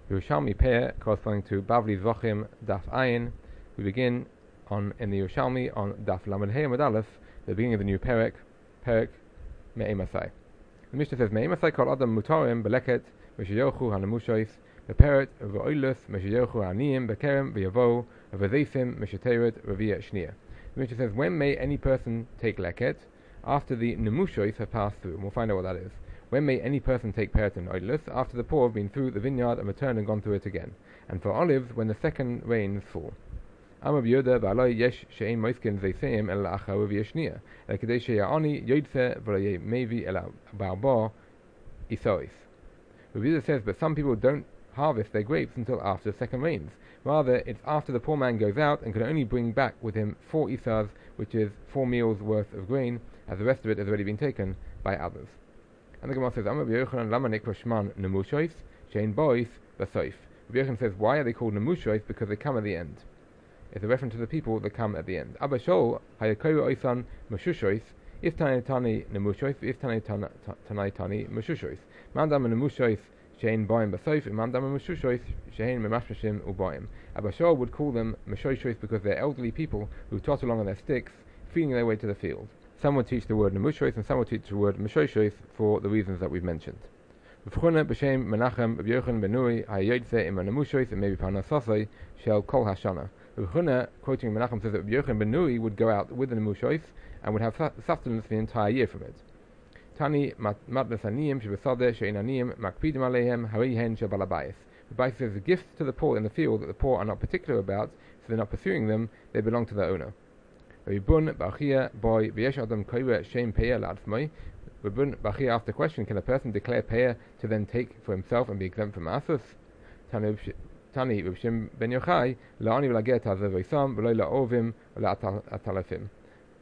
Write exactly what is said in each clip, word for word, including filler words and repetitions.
Yerushalmi Peah, corresponding to Bavli Zvochim Daf Ayin. We begin on in the Yerushalmi on Daf Lamed Hey Amud Aleph, the beginning of the new Perek, Perek Me'ei Masai. The Mishnah says, Me'ei Masai kol Adam Mutarim Beleket Meshayochu Hanemushois Beperet V'oilus Meshayochu Aniyim Bekerem V'yavo V'zeifim Meshateret V'viyah Shnia. The Mishnah says, when may any person take Leket? After the Nemushois have passed through. And we'll find out what that is. When may any person take Peret and Oilus? After the poor have been through the vineyard and returned and gone through it again. And for olives, when the second rains fall. Amar B'Yoda Ba'aloi Yesh She'ein Moiskin Zeiseim El Acha V'Yeshnia El Kedei She'ya'ani Yodse V'Lo Mevi El Ba'Ba Isois. B'Yoda says, but some people don't harvest their grapes until after the second rains. Rather, it's after the poor man goes out and can only bring back with him four isars, which is four meals worth of grain, as the rest of it has already been taken by others. And the Gemara says, Amar B'Yochanan Lama Nikra Shman Nemushois Shein Bois V'Soif. B'Yochanan says, why are they called Nemushois? Because they come at the end. It's a reference to the people that come at the end. Abba Shol Hayakoyu Oisan Meshushois If Tani Tani Nemushois If Tani Tani Tani Meshushois Mandam Nemushois Shein Boim V'Soif Mandam Meshushois Shein Memashmashim Uboim. Abba Shol would call them Meshushois because they're elderly people who trot along on their sticks, feeling their way to the field. Some would teach the word Nemushois and some would teach the word Meshoshois for the reasons that we've mentioned. V'chuna b'shem Menachem B'Yochanan Benui Hayodse Ima Nemushois and maybe Parnasosai Shel Kol Hashana. V'chuna, quoting Menachem, says that B'Yochanan Benui would go out with the Nemushois and would have sustenance the entire year from it. Tani Matnas Aniyim Shebesodeh She'ein Aniyim Makpidim Aleihem Harihen Shel Balabayis. The Bible says the gifts to the poor in the field that the poor are not particular about, so they're not pursuing them, they belong to the owner. Rabun Bachia boy V'yesh Adam Koyre Shem Peah Ladfmoi. Rabun Bachia asked the question: can a person declare Peah to then take for himself and be exempt from Asus? Tani Ribshim Ben Yochai La'ani V'Laget Hazav V'Isam V'Loi La'ovim V'La'atalafim.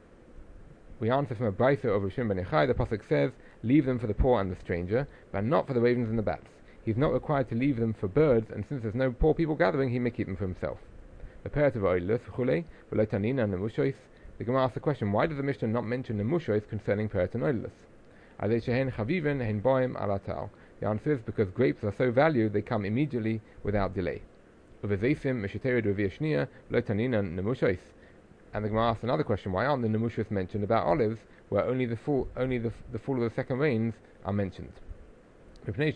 We answer from a brayso of Ribshim Ben Yochai. The pasuk says, "Leave them for the poor and the stranger, but not for the ravens and the bats." He's not required to leave them for birds, and since there's no poor people gathering, he may keep them for himself. The Peret of Oilus Chulei V'Lo Tanina and Nemushois. The Gemara asks the question, why does the Mishnah not mention Nemushois concerning Peret and Oilus? Adei Shehen Chaviven Hein Boim Alatal. The answer is because grapes are so valued they come immediately without delay. Uvezeisim Meshetered V'Viyah Shnia V'Lo Tanina and Nemushois. And the Gemara asks another question, why aren't the Nemushois mentioned about olives, where only the fall, only the, the fall of the second rains are mentioned? The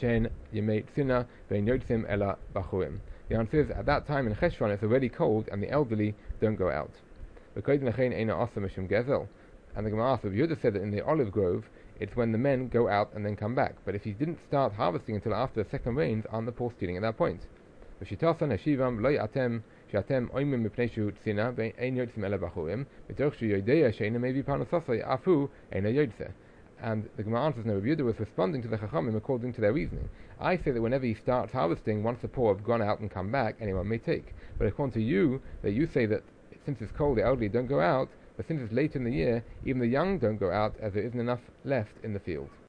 answer is, at that time in Cheshvan it's already cold and the elderly don't go out. And the Gemara asks, Yehuda said that in the olive grove it's when the men go out and then come back. But if he didn't start harvesting until after the second rains, aren't the poor stealing at that point? And the Gemara answers, no, Rabbi Yehuda was responding to the Chachamim according to their reasoning. I say that whenever he starts harvesting, once the poor have gone out and come back, anyone may take. But according to you, that you say that since it's cold, the elderly don't go out, but since it's late in the year, even the young don't go out, as there isn't enough left in the field.